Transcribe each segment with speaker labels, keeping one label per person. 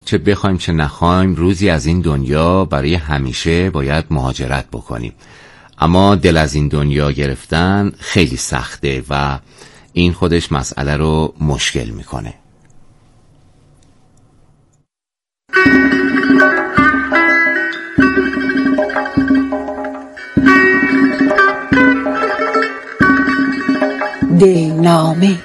Speaker 1: چه بخوایم چه نخوایم روزی از این دنیا برای همیشه باید مهاجرت بکنیم، اما دل از این دنیا گرفتن خیلی سخته و این خودش مسئله رو مشکل میکنه.
Speaker 2: دلنامه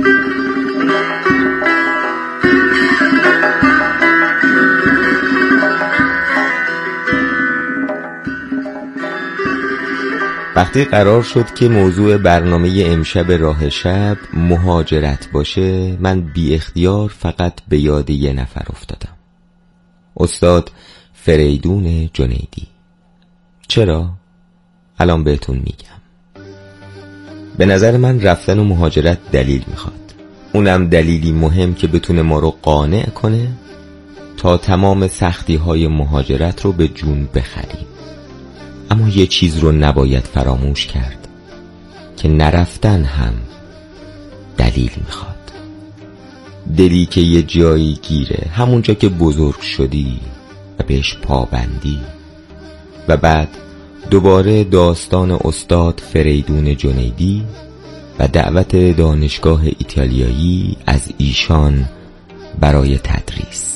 Speaker 3: وقتی قرار شد که موضوع برنامه امشب راه شب مهاجرت باشه، من بی اختیار فقط به یاد یه نفر افتادم، استاد فریدون جنیدی. چرا؟ الان بهتون میگم. به نظر من رفتن و مهاجرت دلیل میخواد، اونم دلیلی مهم که بتونه ما رو قانع کنه تا تمام سختی های مهاجرت رو به جون بخریم. اما یه چیز رو نباید فراموش کرد که نرفتن هم دلیل میخواد. دلی که یه جایی گیره، همونجا که بزرگ شدی و بهش پابندی. و بعد دوباره داستان استاد فریدون جنیدی و دعوت دانشگاه ایتالیایی از ایشان برای تدریس.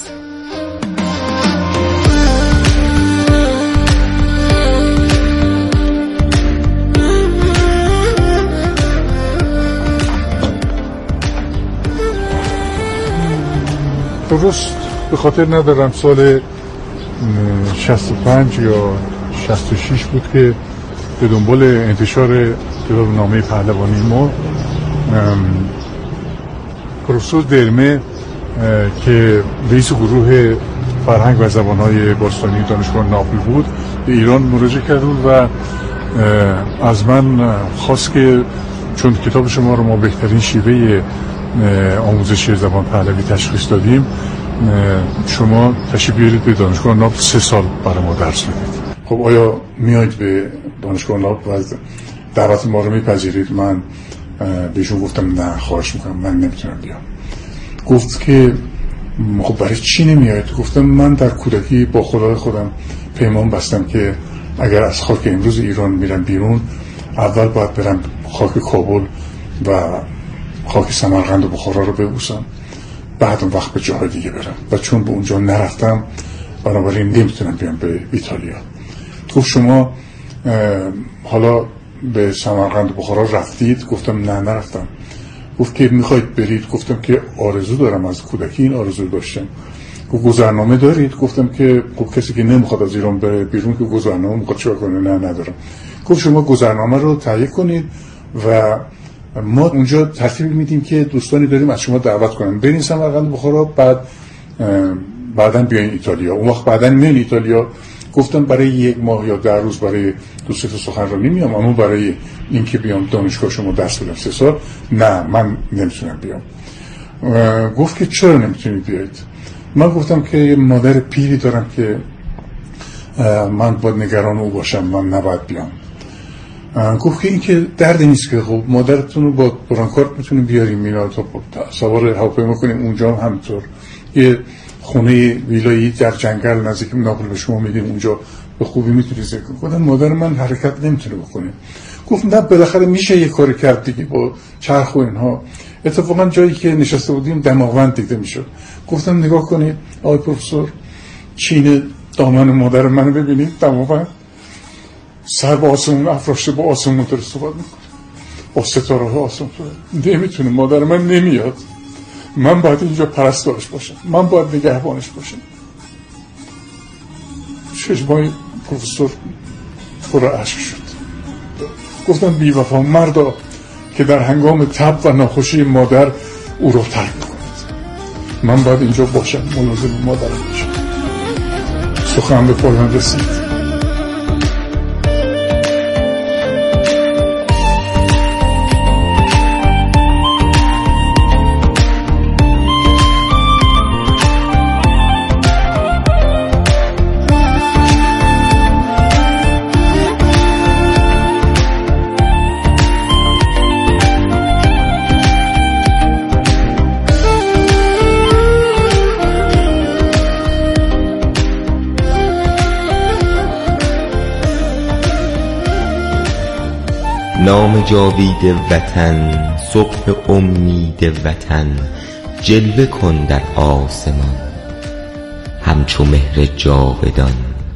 Speaker 4: درست به خاطر ندارم سال 65 یا 66 بود که به دنبال انتشار کتابنامه پهلوانی ما پروفسور درمه که رئیس گروه فرهنگ و زبان‌های باستانی دانشگاه ناپل بود به ایران مراجعه کرد و از من خواست که چون کتاب شما رو ما بهترین شیوه آموزش زبان پهلوی تشخیص دادیم، شما تشریف بیارید به دانشگاه ناپل 3 سال برای ما درس بدید. خب آیا میایید به دانشگاه ناپل و دعوت ما رو میپذیرید؟ من بهشون گفتم نه خواهش میکنم، من نمیتونم بیام. گفت که خب برای چی نمیایید؟ گفتم من در کودکی با خدای خودم پیمان بستم که اگر از خاک امروز ایران میرم بیرون، اول باید برم خاک کابل و خاک سمرقند و بخارا رو ببوسم، بعد اون وقت به جاهای دیگه برم. و چون به اونجا نرفتم بنابراین نمیتونم بیام به ایتالیا. گفت شما حالا به سمرقند و بخارا رفتید؟ گفتم نه نرفتم. گفت که میخواید برید؟ گفتم که آرزو دارم، از کودکی این آرزو داشتم. گفت گذرنامه دارید؟ گفتم که خب کسی که نمیخواد از ایران بره بیرون که گذرنامه میخواد چیکار کنه؟ نه ندارم. گفت شما گذرنامه رو تهیه کنید و ما اونجا ترتیب میدیم که دوستانی داریم از شما دعوت کنن برین سمرقند بخارا، بعداً بیاین ایتالیا. اون وقت بعداً میاین ایتالیا. گفتم برای 1 ماه یا 10 روز برای 2-3 تا سخنرانی میام، اما برای اینکه بیام دانشگاه شما درس بدم 3 سال نه، من نمیتونم بیام. گفت که چرا نمیتونید بیاید؟ من گفتم که یه مادر پیری دارم که من باید نگران او باشم، من نباید بیام. گفت که این که درد نیست که خب مادرتون رو با برانکارت میتونیم بیاریم اینا تا سوار هواپیما کنیم اونجا، هم همینطور یه خونه ویلایی در جنگل نزدیک ناپل به شما میدیم، اونجا به خوبی میتونید ذکر کنید. گفتم مادر من حرکت نمیتونه بکنه. گفت نه بالاخره میشه یه کاری کرد دیگه با چرخ و اینها. اتفاقا جایی که نشسته بودیم دماوند دیده میشد. گفتم نگاه کنید آقای پروفسور، چین دامن مادر منو ببینید، دماوند، سر با آسمون افراشته، با آسمون داره صحبت میکنه، با ستاره ها آسمون نمیتونه. مادر من نمیاد، من باید اینجا پرستارش باشم، من باید نگهبانش باشم. چشمای پروفسور پر اشک شد. گفتم بی وفا مردا که در هنگام تب و ناخوشی مادر او را ترک کنید، من باید اینجا باشم، ملازم مادرم باشم. سخن به پایان رسید.
Speaker 3: نام جاوید وطن، صبح امید وطن، جلوه کن در آسمان همچو مهر جاودان.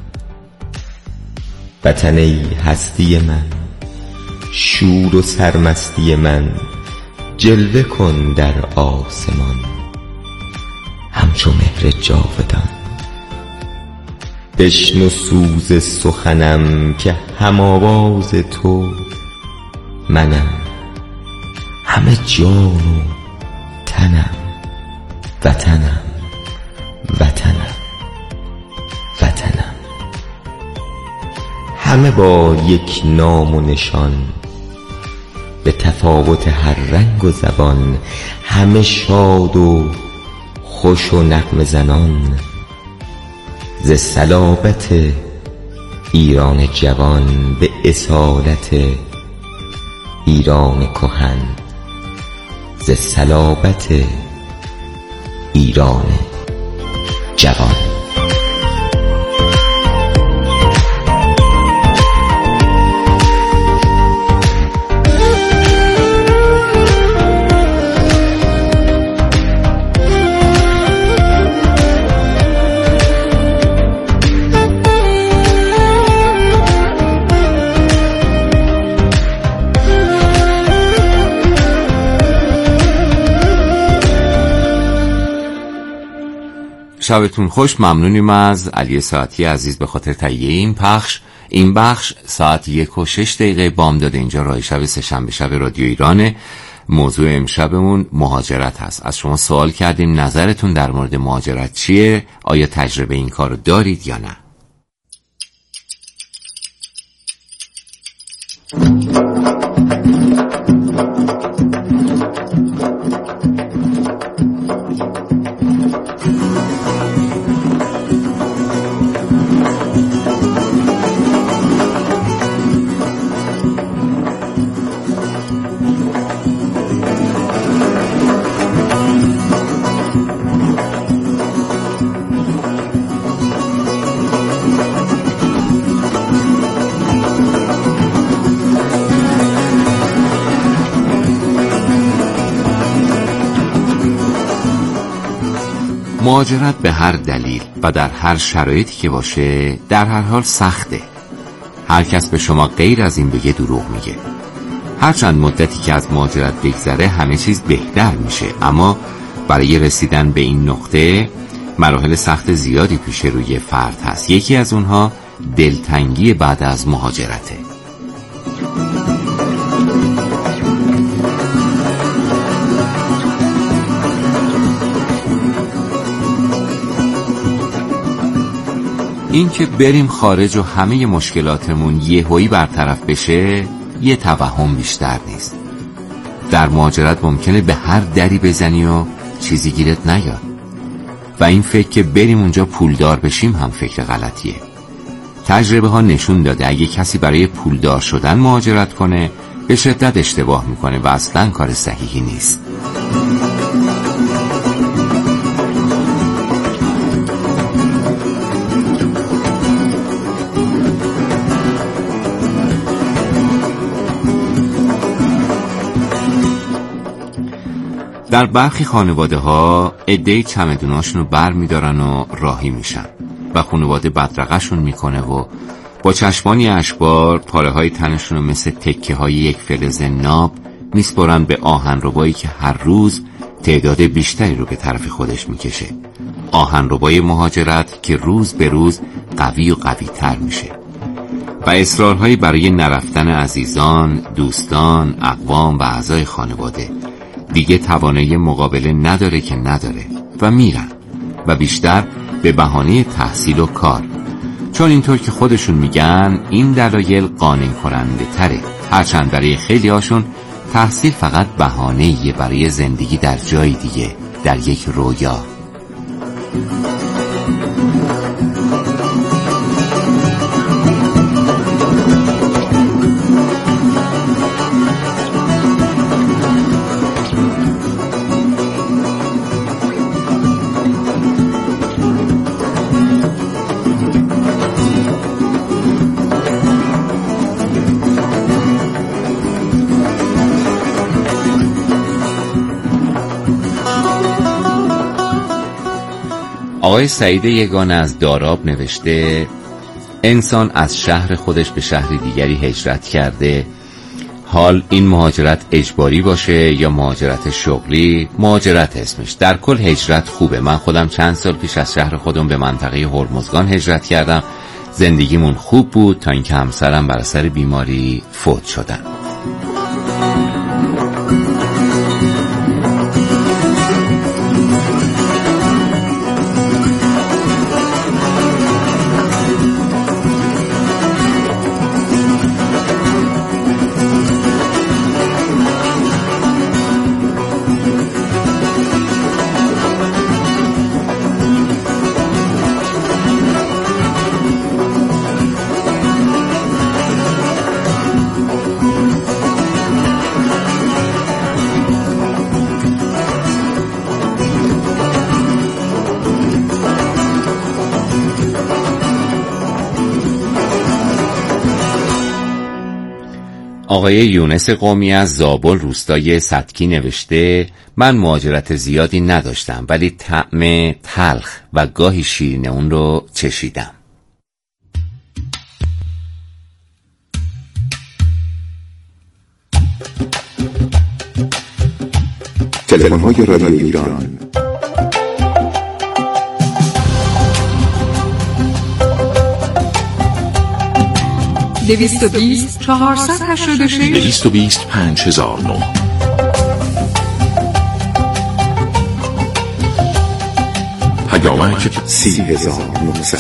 Speaker 3: وطن ای هستی من، شور و سرمستی من، جلوه کن در آسمان همچو مهر جاودان. بشنو سوز سخنم که هم آواز تو منم، همه جان و تنم، وطنم وطنم وطنم. همه با یک نام و نشان، به تفاوت هر رنگ و زبان، همه شاد و خوش و نغمه زنان. ز صلابت ایران جوان به اصالت ایران کهن، ز صلابت ایران جوان.
Speaker 1: شبتون خوش. ممنونیم از علی ساعتی عزیز به خاطر تهیه این بخش. ساعت 1:06 بامداد اینجا راه شب سه‌شنبه شب رادیو ایرانه. موضوع امشبمون مهاجرت هست. از شما سوال کردیم نظرتون در مورد مهاجرت چیه؟ آیا تجربه این کارو دارید یا نه؟ مهاجرت به هر دلیل و در هر شرایطی که باشه در هر حال سخته. هر کس به شما غیر از این بگه دروغ میگه. هر چند مدتی که از مهاجرت بگذره همه چیز بهتر میشه، اما برای رسیدن به این نقطه مراحل سخت زیادی پیش روی فرد هست. یکی از اونها دلتنگی بعد از مهاجرته. این که بریم خارج و همه مشکلاتمون یهویی برطرف بشه یه توهم بیشتر نیست. در مهاجرت ممکنه به هر دری بزنی و چیزی گیرت نیاد و این فکر که بریم اونجا پولدار بشیم هم فکر غلطیه. تجربه ها نشون داده اگه کسی برای پولدار شدن مهاجرت کنه به شدت اشتباه میکنه و اصلا کار صحیحی نیست. در برخی خانواده ها عده‌ای چمدوناشون رو بر میدارن و راهی میشن و خانواده بدرقه‌شون میکنه و با چشمانی اشبار پاره های تنشون رو مثل تکه های یک فلز ناب میسپرن به آهنربایی که هر روز تعداد بیشتری رو به طرف خودش میکشه. آهنربای مهاجرت که روز به روز قوی و قوی تر میشه و اصرارهایی برای نرفتن عزیزان، دوستان، اقوام و اعضای خانواده. دیگه توانایی مقابله نداره که نداره و میرن و بیشتر به بهانه تحصیل و کار، چون اینطور که خودشون میگن این دلایل قانع کننده تره. هرچند برای خیلی هاشون تحصیل فقط بهانه‌ایه برای زندگی در جای دیگه، در یک رویا. آقای سعید یگانه از داراب نوشته انسان از شهر خودش به شهر دیگری هجرت کرده. حال این مهاجرت اجباری باشه یا مهاجرت شغلی، مهاجرت اسمش. در کل هجرت خوبه. من خودم چند سال پیش از شهر خودم به منطقه هرمزگان هجرت کردم. زندگیمون خوب بود تا اینکه همسرم بر اثر بیماری فوت شدن. آقای یونس قومی از زابل روستای ستکی نوشته من مهاجرت زیادی نداشتم ولی طعم تلخ و گاهی شیرین اون رو چشیدم.
Speaker 2: تلفن‌های رادیو ایران
Speaker 5: 220 486
Speaker 2: 220 5009 پیامک 30900.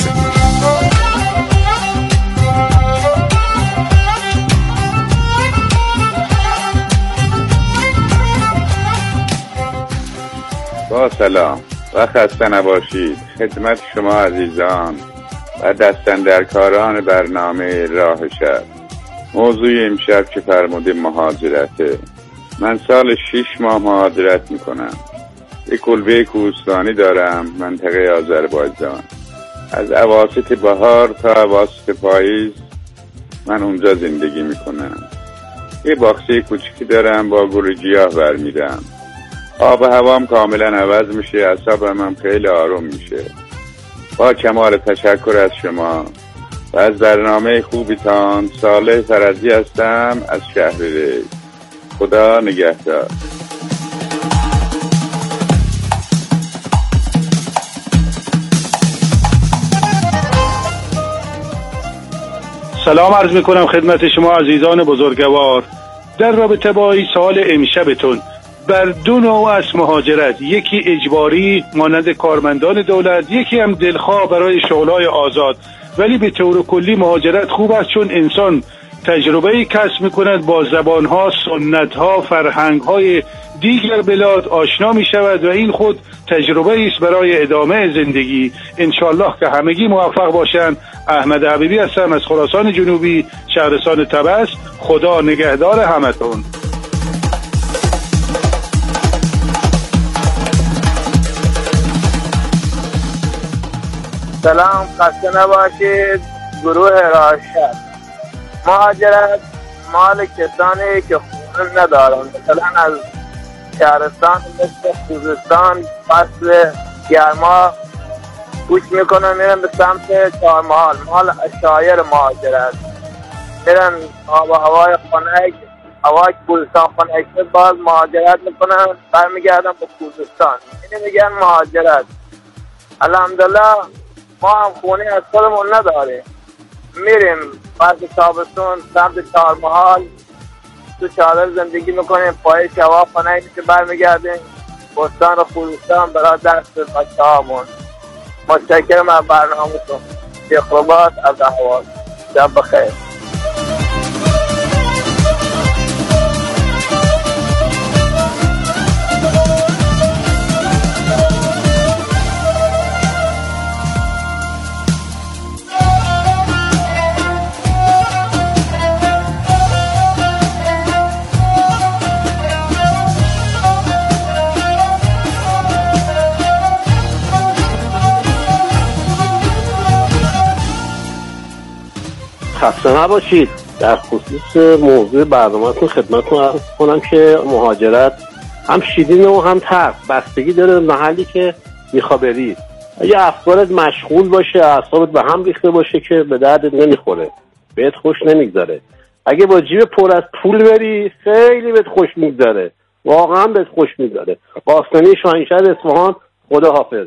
Speaker 6: با سلام و خسته نباشید خدمت شما عزیزان و دستاندرکاران برنامه راه شب. موضوع امشب که فرمودیم مهاجرته. من سال 6 ماه مهاجرت میکنم. یک کلبه کوهستانی دارم منطقه آذربایجان. از اواسط بهار تا اواسط پاییز من اونجا زندگی میکنم. یه باغچه کوچیکی دارم با گل گیاه برمیدم. آب و هوام کاملا عوض میشه، اعصابم هم خیلی آروم میشه. با کمال تشکر از شما و از برنامه خوبیتان. صالح فرزی هستم از شهر ری. خدا نگهدار.
Speaker 7: سلام عرض میکنم خدمت شما عزیزان بزرگوار. در رابطه با این سوال امشبتون بر دو نوع از مهاجرت، یکی اجباری مانند کارمندان دولت، یکی هم دلخواه برای شغلای آزاد. ولی به طور کلی مهاجرت خوب است چون انسان تجربه‌ای کسب می‌کند، با زبان‌ها، سنت‌ها، فرهنگ‌های دیگر بلاد آشنا می‌شود و این خود تجربه‌ای است برای ادامه زندگی. انشالله که همگی موفق باشند. احمد حبیبی هستم از خراسان جنوبی، شهرستان طبس. خدا نگهدار همتون.
Speaker 8: سلام، خسته نباشید. گروه راشد. مهاجرت مال کسانی که خونه ندارن، مثلا از شهرستان مثل خوزستان فصل گرما کوچ میکنن میرن به سمت چهارمحال، مال شایر مهاجرت. میرن آب و هوای خنک، هوای خوزستان خنک، باز مهاجرت میکنن برمیگردن به خوزستان. اینو میگن مهاجرت. الحمدلله ما هم خونه از خودمون نداریم، میریم بعد تابستون سمت چهارمحال تو چادر زندگی میکنیم، پای شوا خنک که برمیگردیم بستان و خوزستان برای دست بچه هامون. متشکرم از برنامه‌تون. شیخ‌رباط از اهواز. شب بخیر.
Speaker 9: خسته نباشید. در خصوص موضوع برنامه‌تون خدمتتون عرض کنم که مهاجرت هم شیرین و هم تلخ، بستگی داره محلی که میخوا برید. اگه افکارت مشغول باشه، اعصابت به هم ریخته باشه که به دردت نمیخوره، بهت خوش نمیگذره. اگه با جیب پر از پول بری خیلی بهت خوش میگذره، واقعا بهت خوش میگذره. قاسمی، شاهنشهر اصفهان، خدا حافظ.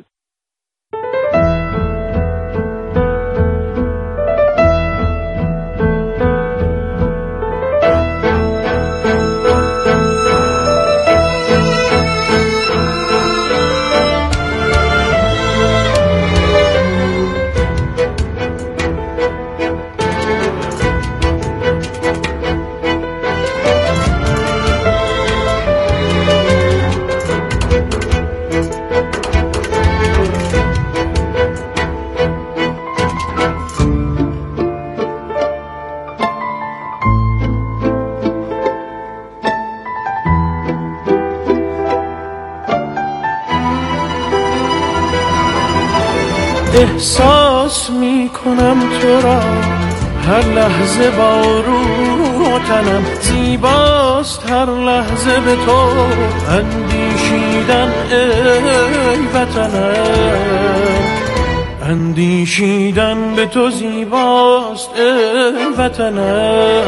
Speaker 10: احساس میکنم تو را هر لحظه با روح و تنم، زیباست هر لحظه به تو اندیشیدن ای وطنم، اندیشیدن به تو زیباست ای وطنم،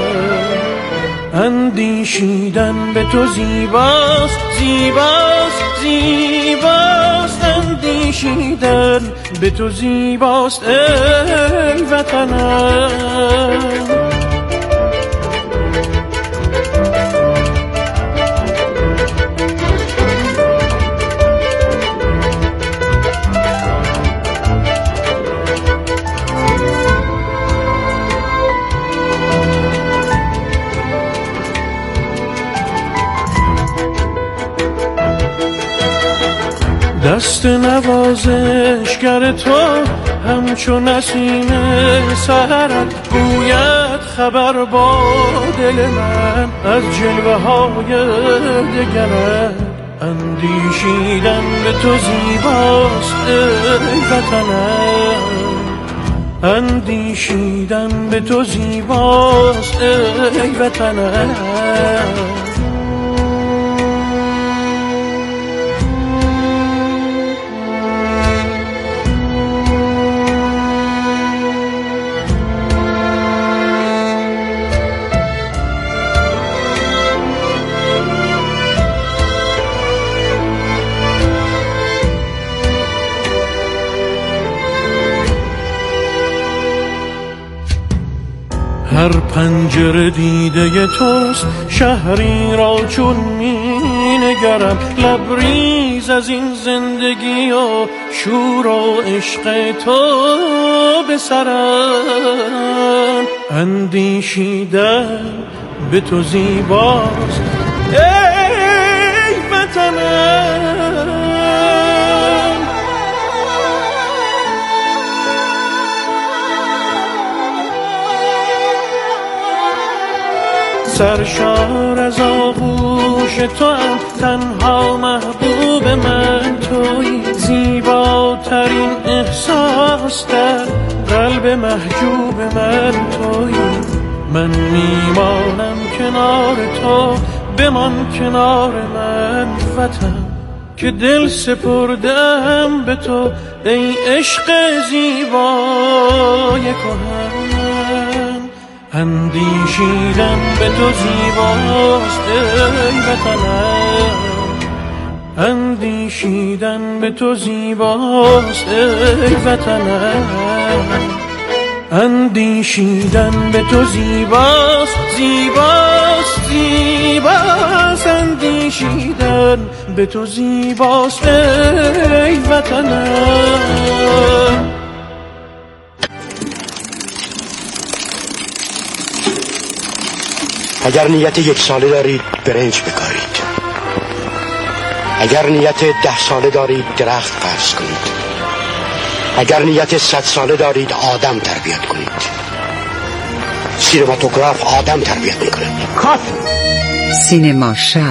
Speaker 10: اندیشیدن به تو زیباست، زیباست، زیباست، اندیشیدن به تو زیباست ای وطنم. دست نوازشگر تو همچون نسیم سحرت گوید خبر با دل من از جلوه های دگرت، اندیشیدن به تو زیباست ای وطنم، اندیشیدن به تو زیباست ای وطنم. هر پنجره دیده توست، شهری را چون می نگرم، لبریز از این زندگی و شور و عشق تو به سرم، اندیشیدن به تو زیباست ای وطنم، سرشار از آغوش تو هم، تنها محبوب من تویی، زیباترین احساس در قلب محجوب من تویی، من میمانم کنار تو، بمان کنار من وطن، که دل سپردم به تو ای عشق زیبای کهن، اندیشیدن به تو زیباست ای وطنم، اندیشیدن به تو زیباست ای وطنم، اندیشیدن به تو زیباست، زیباست، زیباست، اندیشیدن به تو زیباست ای وطنم.
Speaker 11: اگر نیت 1 ساله دارید برنج بکارید، اگر نیت 10 ساله دارید درخت فرض کنید، اگر نیت 100 ساله دارید آدم تربیت کنید. سینماتوگراف آدم تربیت میکنه. کات
Speaker 5: سینما شب.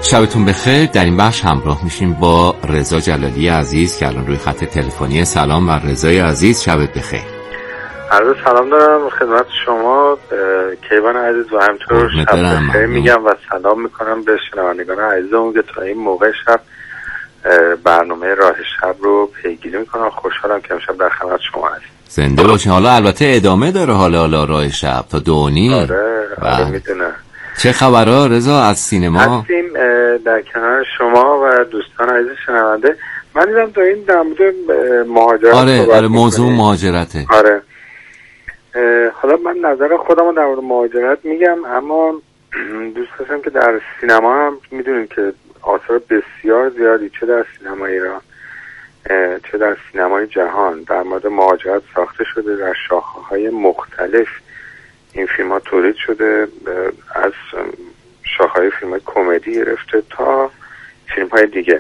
Speaker 1: شبتون بخیر. در این بخش همراه میشیم با رضا جلالی عزیز که الان روی خط تلفنی. سلام بر رضای عزیز، شبت بخیر.
Speaker 12: عرض سلام دارم خدمت شما کیوان عزیز و همچنین شب بخیر میگم و سلام میکنم به شنوندگان عزیزمون که تا این موقع شب برنامه راه شب رو پیگیری میکنم. خوشحالم که امشب در خدمت شما هستم.
Speaker 1: زنده باشین. حالا البته ادامه داره حالا راه شب تا 2:30.
Speaker 12: آره میدونم.
Speaker 1: چه خبرها رضا از سینما؟
Speaker 12: هستیم در کنار شما و دوستان عزیز شنونده. من دیدم تا این در مورد مهاجرت
Speaker 1: آره موضوع مهاجرته.
Speaker 12: آره حالا من نظر خودم در مورد مهاجرت میگم، اما دوست داشتم که در سینما هم میدونید که آثار بسیار زیادی چه در سینما ایران چه در سینمای جهان در مورد مهاجرت ساخته شده. در شاخه‌های مختلف این فیلم ها تولید شده، از شاخه‌های فیلم های کمدی گرفته تا فیلم های دیگه.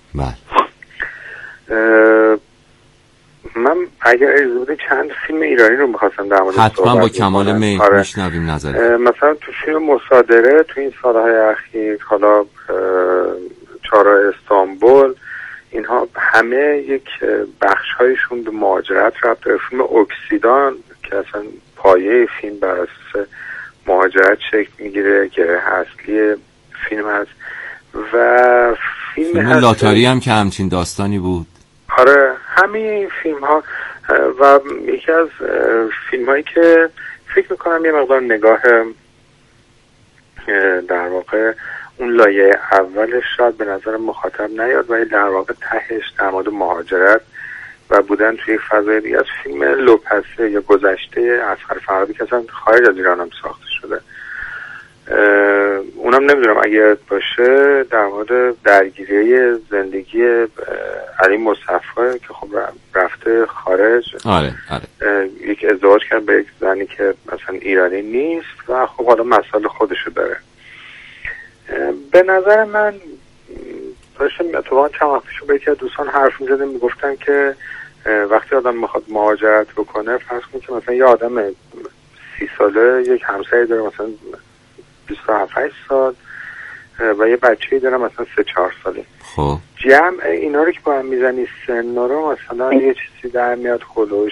Speaker 12: من اگر اجازه بدید چند فیلم ایرانی رو می‌خواستم در مورد
Speaker 1: حتما با کمال میل میشنویم نظرت.
Speaker 12: مثلا تو فیلم مصادره تو این سالهای اخیر، حالا چهارراه استانبول، اینها همه یک بخش‌هایشون به مهاجرت ربط داره. فیلم اکسیدان که اصلا پایه فیلم بر اساس مهاجرت شکل میگیره که اصلی فیلم هست، و فیلم
Speaker 1: لاتاری هم که همچین داستانی بود.
Speaker 12: آره همه این فیلم ها و یکی از فیلم هایی که فکر میکنم یه مقدار نگاه در واقع اون لایه اولش شاید به نظر مخاطب نیاد، ولی در واقع تهش در مورد مهاجرت و بودن توی فضای دیگه از فیلم لوپسه یا گذشته اصغر فرهادی که اصلا خارج از ایران هم ساخته شده. اونم نمیدونم اگه باشه در مورد درگیری زندگی علی مصطفی که خب رفته خارج.
Speaker 1: آره.
Speaker 12: یک ازدواج کرد به یک زنی که مثلا ایرانی نیست و خب حالا مسائل خودشو داره. به نظر من داشتم اتفاقا چند وقتشو با یکی از دوستان حرف می‌زدیم، میگفتن که وقتی آدم میخواد مهاجرت بکنه، فرض کنید که مثلا یه آدم 30 ساله یک همسری داره مثلا 27 سال و یه بچه‌ای داره مثلا 3-4 ساله.
Speaker 1: خب
Speaker 12: جمع اینا رو که با هم میزنی سنا رو مثلا یه چیزی در میاد خلوش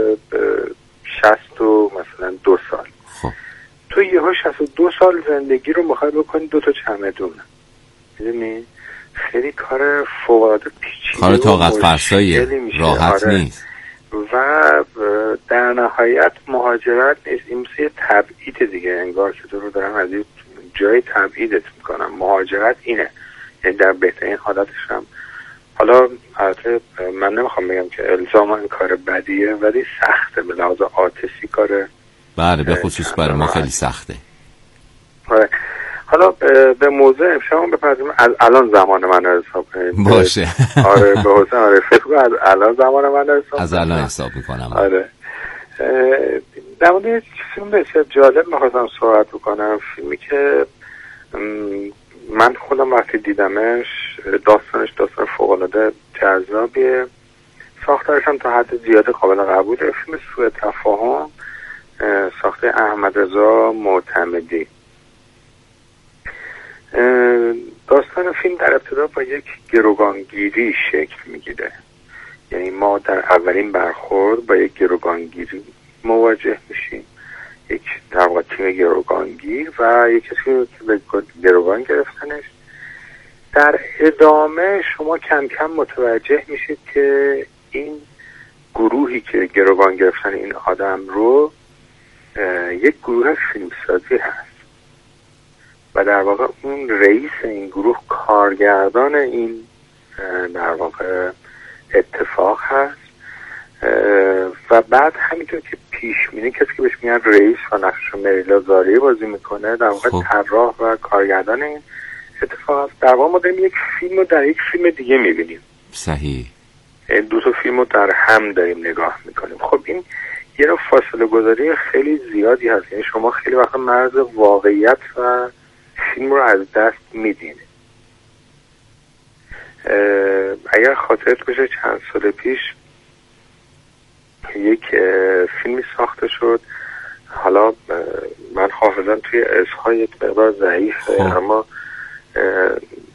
Speaker 12: 60 و مثلا 2 سال.
Speaker 1: خب
Speaker 12: تو یهو 62 سال زندگی رو میخوای بکنی 2 تا چمدون. میدونی خیلی کار فوق‌العاده پیچیده،
Speaker 1: کار طاقت فرساییه، راحت نیست.
Speaker 12: و در نهایت مهاجرت نیست، این مثل یه تبعید دیگه، انگار که تو رو دارن از یه جای تبعیدت میکنن. مهاجرت اینه، یعنی در بهترین حالتش هم. حالا البته من نمیخوام بگم که الزاما این کار بدیه، ولی سخته به لحاظ عاطفی کاره.
Speaker 1: بله به خصوص برای ما خیلی سخته.
Speaker 12: حالا به موضوع امشب بپردازیم. از الان زمان من رو حساب کنید
Speaker 1: باشه.
Speaker 12: آره به حسن آره فکر از الان زمان من رو حساب
Speaker 1: از الان حساب میکنم.
Speaker 12: آره در مورد فیلم بسیار جالب میخواستم صحبت بکنم. فیلمی که من خودم وقتی دیدمش داستان فوق‌العاده جذابیه، ساختارش هم تا حد زیاد قابل قبوله. فیلم سوء تفاهم ساخته احمد رضا معتمدی. داستان فیلم در ابتدا با یک گروگانگیری شکل میگیره، یعنی ما در اولین برخورد با یک گروگانگیری مواجه میشیم، یک در واقع تیم گروگانگیر و یک کسی که به گروگان گرفتنش. در ادامه شما کم کم متوجه میشید که این گروهی که گروگان گرفتن این آدم رو یک گروه فیلمسازی هست و در واقع اون رئیس این گروه کارگردان این در واقع اتفاق هست و بعد همینطور که پیش میره کسی که بهش میگن رئیس و نقش مریلا زاری بازی میکنه در واقع طراح و کارگردان این اتفاق هست. در واقع ما داریم یک فیلم رو در یک فیلم دیگه میبینیم.
Speaker 1: صحیح.
Speaker 12: دو تا فیلم رو در هم داریم نگاه میکنیم. خب این یه نوع فاصله گذاری خیلی زیادی هست، یعنی شما خیلی وقت مرز واقعیت و فیلم رو از دست میدین. اگر خاطرت باشه چند سال پیش یک فیلمی ساخته شد، حالا من حافظم توی اسم‌ها یک مقدار ضعیفه اما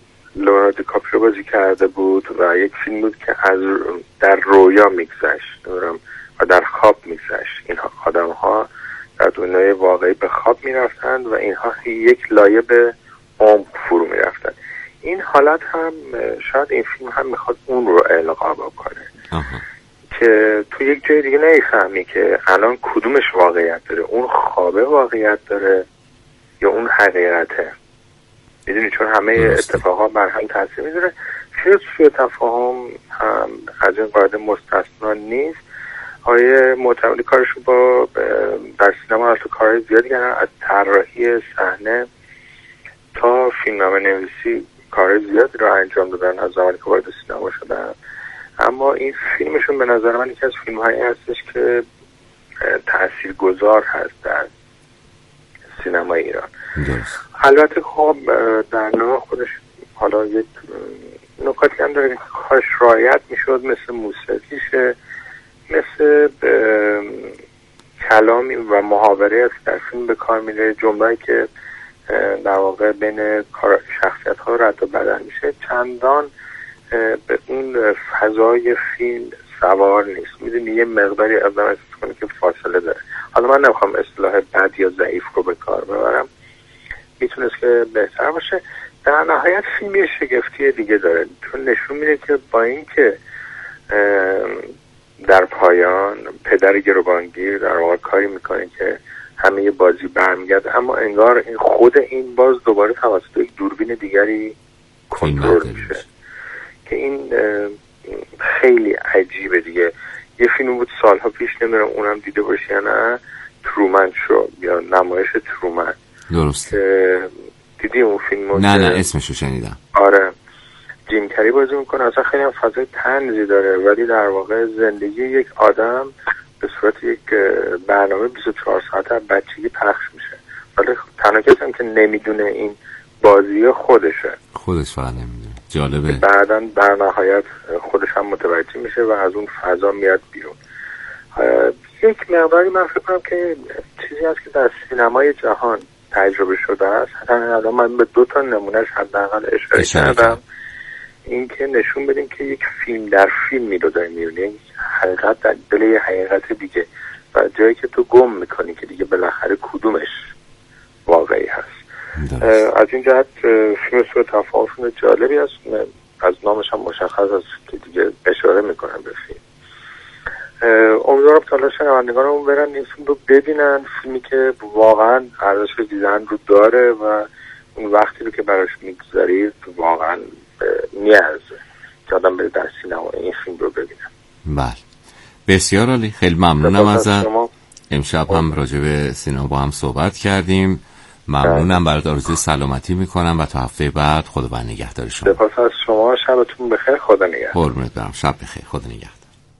Speaker 12: رو بازی کرده بود و یک فیلم بود که از در رویا میگذشت و در خواب میگذشت. این آدم ها در دنیای واقعی به خواب میرفتند و اینها یک لایه به عمق فرو میرفتند. این حالت هم شاید این فیلم هم میخواد اون رو القا بکنه که تو یک جای دیگه نمیفهمی که الان کدومش واقعیت داره، اون خوابه واقعیت داره یا اون حقیقته. میدونی چون همه اتفاقا بر هم تاثیر میذاره. شاید سوء تفاهم هم از این قاعده مستثنا نیست. آیه معتمدی کارشو با در سینما البته کارهای زیادی کردن، از طراحی صحنه تا فیلمنامه نویسی کارهای زیادی رو انجام دادن از زمانی که وارد سینما شدن. اما این فیلمشون به نظر من یکی از فیلم‌هایی هستش که تاثیرگذار هست در سینما ایران. البته خب در نوع خودش حالا یک نکاتی هم داره که کاش رعایت میشد، مثل موسیقیشه، مثل کلامی و محاوره است در فیلم به کار میره، جمله‌ای که در واقع بین شخصیت‌ها رد و بدل میشه چندان به اون فضای فیلم سوار نیست. میدونی یه مقداری آدم احساس کنه که فاصله داره. حالا من نمیخوام اصطلاح بد یا ضعیف رو به کار ببرم، میتونست که بهتر باشه. در نهایت فیلم یه شگفتی دیگه داره، چون نشون میده که با اینکه در پایان پدر گروگانگیر در واقع کاری میکنه که همه یه بازی برمیگرده، اما انگار خود این باز دوباره توسط یک دوربین دیگری کنترل میشه که این خیلی عجیبه دیگه. یه فیلم بود سالها پیش، نمیدونم اونم دیده باشی یا نه، ترومن شو یا نمایش ترومن.
Speaker 1: درست.
Speaker 12: دیدی اون فیلمو؟
Speaker 1: نه اسمشو شنیدم.
Speaker 12: آره، جیم کری بازی میکنه، اصلا خیلی هم فضای طنزی داره، ولی در واقع زندگی یک آدم به صورت یک برنامه 24 ساعته از بچگی پخش میشه. ولی تنها کسی هم که نمیدونه این بازی خودش
Speaker 1: فقط نمیدونه. جالبه.
Speaker 12: بعداً در نهایت خودش هم متوجه میشه و از اون فضا میاد بیرون. یک مقداری من فکر کنم که چیزی هست که در سینمای جهان تجربه شده است. الان من به 2 تا نمونهش حداقل اشاره کردم. این که نشون بدیم که یک فیلم در فیلمی رو داریم میبینیم، حقیقت در دل یه حقیقت دیگه و جایی که تو گم میکنی که دیگه بالاخره کدومش واقعی هست. از این جهت فیلم سوء تفاهم جالبی است، از نامش هم مشخص است که دیگه اشاره میکنن به فیلم. امیدوارم تا شنوندگانمون برن این فیلم رو ببینن، فیلمی که واقعا ارزش دیدن رو داره و اون وقتی رو که براش میگذارید واقعا نیازه که آدم بره در سینما این فیلم رو ببینن.
Speaker 1: بله بسیار عالی، خیلی ممنونم ازت. امشب هم راجع به سینما با هم صحبت کردیم. ممنونم، برات آرزوی سلامتی میکنم و تا هفته بعد خدا نگهدار شما.
Speaker 12: سپاس از شما، شبتون بخیر، خدا نگهدار.
Speaker 1: قربونت برم، شب بخیر، خدا نگهدار.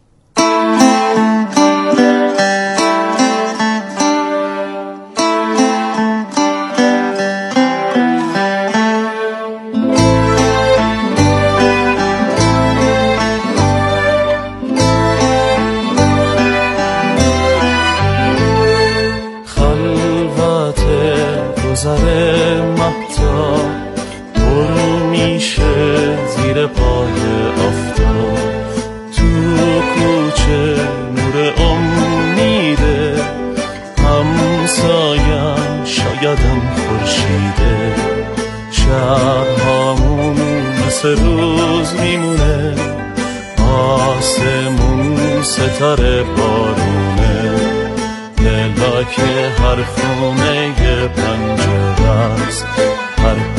Speaker 10: روز میمونه، آسمون ستاره بارونه، دلا که هر خونه پنجره است، هر